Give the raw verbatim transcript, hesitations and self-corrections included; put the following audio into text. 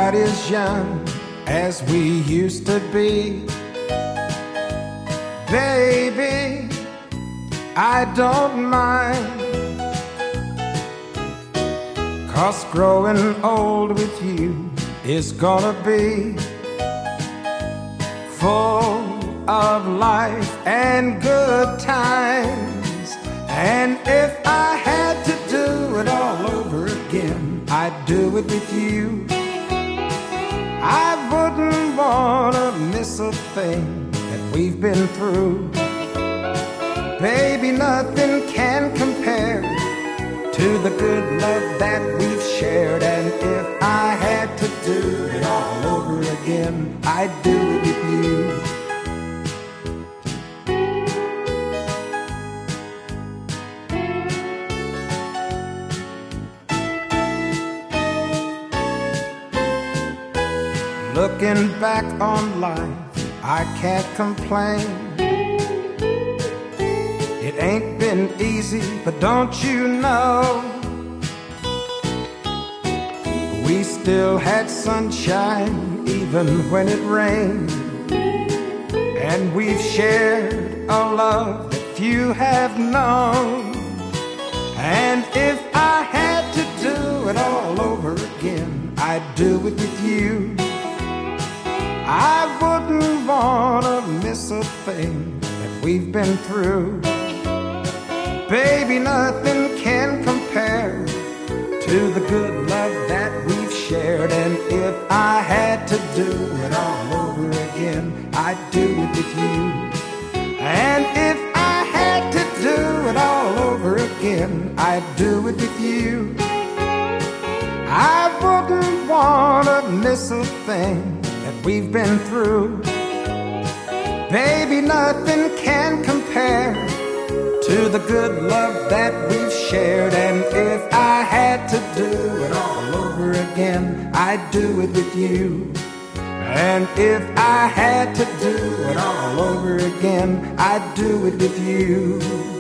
quite as young as we used to be. Baby, I don't mind, 'cause growing old with you is gonna be full of life and good times. And if I had to do it all over again, I'd do it with you. I wouldn't wanna miss a thing that we've been through. Baby, nothing can compare to the good love that we've shared. And if I had to do it all over again, I'd do it with you. Looking back on life, I can't complain. It ain't been easy, but don't you know, we still had sunshine even when it rained. And we've shared a love that few have known. And if I had to do it all over again, I'd do it with you. I wouldn't wanna miss a thing that we've been through. Baby, nothing can compare to the good love that we've shared. And if I had to do it all over again, I'd do it with you. And if I had to do it all over again, I'd do it with you. I wouldn't wanna miss a thing that we've been through. Baby, nothing can compare to the good love that we've shared. And if I had to do it all over again, I'd do it with you. And if I had to do it all over again, I'd do it with you.